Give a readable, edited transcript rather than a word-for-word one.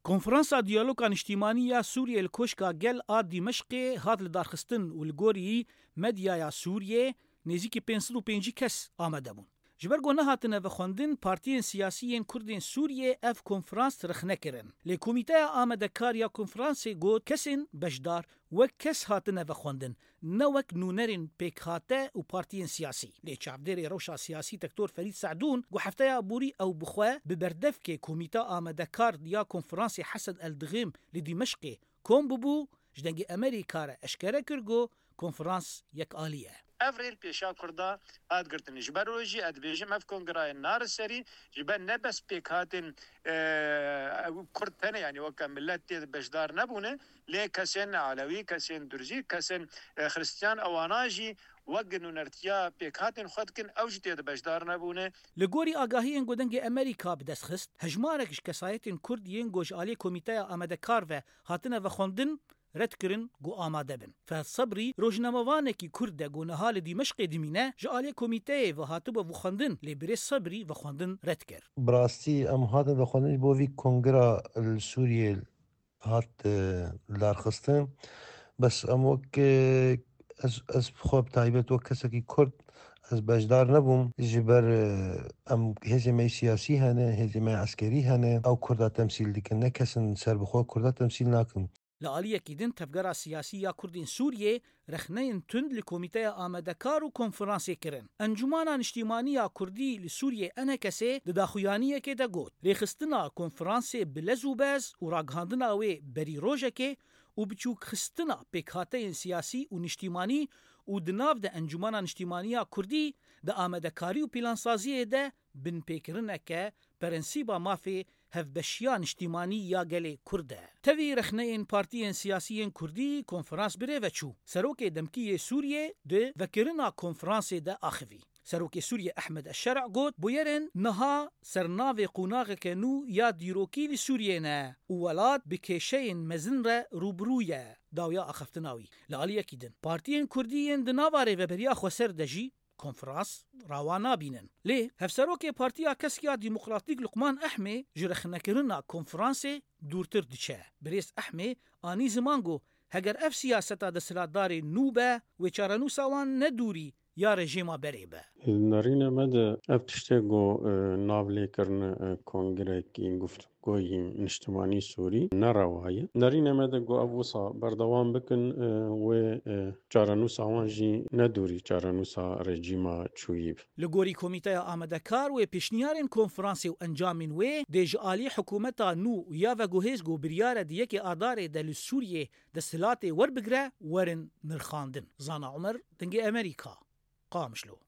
کنفرانسا دیالوگا نیشتیمانی سوریه الکوشکا گل آ دمشق هات لدارخستن و الگوری مدیا سوریه نزیکی 505 کس آمده بون. جبر گونه هاتنه و خوندن پارتیین سیاسیین کردین سوریه اف کنفرانس رخنه کرن. لی کمیته آمده کار یا کنفرانس گود کسین بشدار و کس هاتنه و خوندن نوک نونرین پیک هاته و پارتیین سیاسی. لی چافدر روشا سیاسی دکتور فرید سعدون گو هفته بوری او بخواه ببردف که کمیته آمده کار یا کنفرانس حسن الدغیم لی دمشق کم ببو جدنگ امریکا را اشکره کرگو کنفرانس یک آلیه. افریل پیشا کرده اد گرتنی جبروجی اد بیجم اف کنگرای نار سری جبر نبس پیکاتن کردنه یعنی وقت ملت بشدار نبونه لی کسین علوی کسین درزی کسین خریستیان اواناجی وقت نرتیا پیکاتن خود کن اوجتی بشدار نبونه. لگوری آگاهی این گودنگ امریکا بدست خست هجمارکش کسایتین کردین گوش آلی کمیته آمده کار و هاتنه و خوندن رد کرن گو آماده بن. فالصبری روجناموانه کی کرده گو نهال دمشق دمینه جعالی کمیته و هاتو و خوندن لبری صبری و خوندن رد کر. براستی ام هاتن و خوندن بو وی کنگرا سوریه هات لارخستن بس ام وک از خواب تایبت و کسی کرد از بجدار نبوم جبر ام هزیمه سیاسی هنه هزیمه عسکری هنه او کرده تمثیل دیکن نکسن سر بخواه کرده تمثیل نکن. لعالیه کیدن تفگرا سیاسی یا کردین سوریه رخنین تند لکومیته آمده کار و کنفرانسی کرن. انجمانا نشتیمانی یا کردی لسوریه انه کسی دداخویانیه که دا گود. ریخستنا کنفرانسی بلزو باز و راگهاندنا وی بری روژه که و بچوک خستنا پیکاته سیاسی و نشتیمانی و دناف دا انجمانا نشتیمانی یا کردی دا آمده کاری و پیلانسازیه دا بن پیکرنه که پرنسیبا مافی هفبشیان اجتماعی یا گل کرده. توی رخنین پارتیین سیاسیین کردی کنفرانس بره و چو. سروک دمکی سوریه ده وکرنا کنفرانس ده آخوی. سروک سوریه احمد الشرع گود بویرن نها سرناو قوناغ کنو یا دیروکی لسوریه نه. اولاد بکشین مزن را روبرویه. داویا اخفتناوی. لعالیه کیدن. پارتیین کردیین دناواره و بریا خوصر دجی کنفرانس روانا بینن. لی هفسروک پارتیا کسیا دموکراتیک لقمان احمد جرخنه کرنا کنفرانس دورتر دچه. بریس احمد آنی زمانگو هگر اف سیاستا دسلاتدار نوبه و چارنو سوان ندوری یا رژیما بریبه. نارینه مده افتشته گو ناولی کرن کنگره که این گفت گوی نشتمانی سوری نروایه. نارینه مده گو ابوسا بردوام بکن و چارنوسا وانجی ندوری چارنوسا رژیما چویب. لگوری کمیته آمده کار و پیشنیارین کنفرانسی و انجامین و دیج آلی حکومتا نو یا و گوهیز گو بریار دیگه که آدار دل سوریه دستلات ور بگره ورن نرخاندن. زانا عمر دنگ امریکا قامشلو.